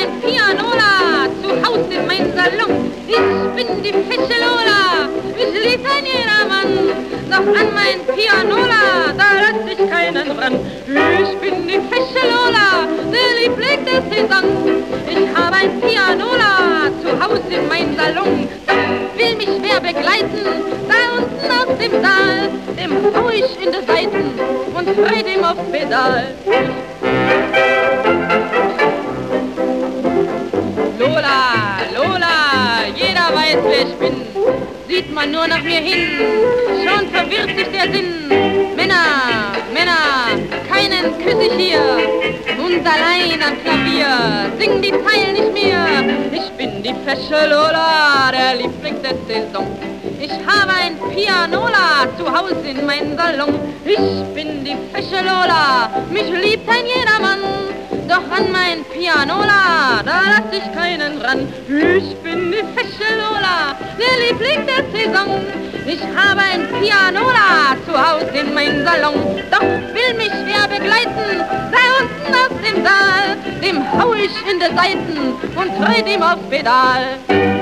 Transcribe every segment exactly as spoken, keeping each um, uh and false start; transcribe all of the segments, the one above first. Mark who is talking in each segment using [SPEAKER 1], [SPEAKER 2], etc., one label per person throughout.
[SPEAKER 1] ein Pianola zu Haus in mein Salon. Ich bin die fesche Lola, mich liebt ein jedermann. Doch an mein Pianola, da lass ich keinen ran. Ich bin die fesche Lola, der Liebling der Saison. Ich habe ein Pianola zu Haus in mein Salon. Doch will mich wer begleiten, da unten aus dem Saal, dem hau ich in die Seiten und red ihm aufs Pedal. Lola, Lola, jeder weiß, wer ich bin. Sieht man nur nach mir hin, schon verwirrt sich der Sinn. Männer, Männer, keinen küss ich hier. Und allein am Klavier sing die Zeilen nicht mehr. Ich bin die fesche Lola, der Liebling der Saison. Ich habe ein Pianola zu Hause in meinem Salon. Ich bin die fesche Lola, mich liebt ein jedermann. Doch an mein Pianola, da lass ich keinen ran. Ich bin die fesche Lola, der Liebling der Saison. Ich habe ein Pianola zu Hause in meinem Salon. Doch will mich wer begleiten, da unten aus dem Saal, dem hau ich in die Seiten und tritt ihm aufs Pedal.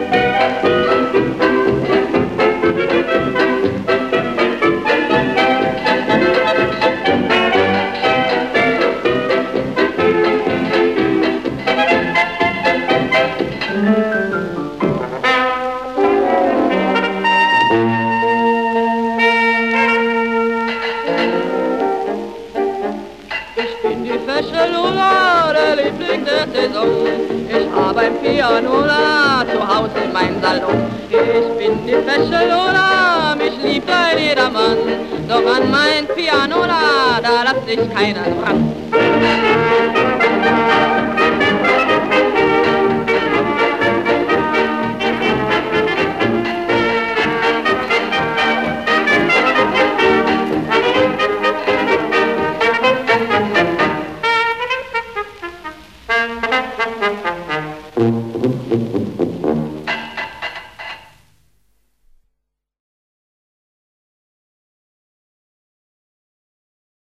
[SPEAKER 1] Fesche Lola, der Liebling der Saison. Ich habe ein Pianola zu Hause in meinem Salon. Ich bin die fesche Lola, mich liebt ein jedermann. Doch an mein Pianola, da lass ich keinen ran.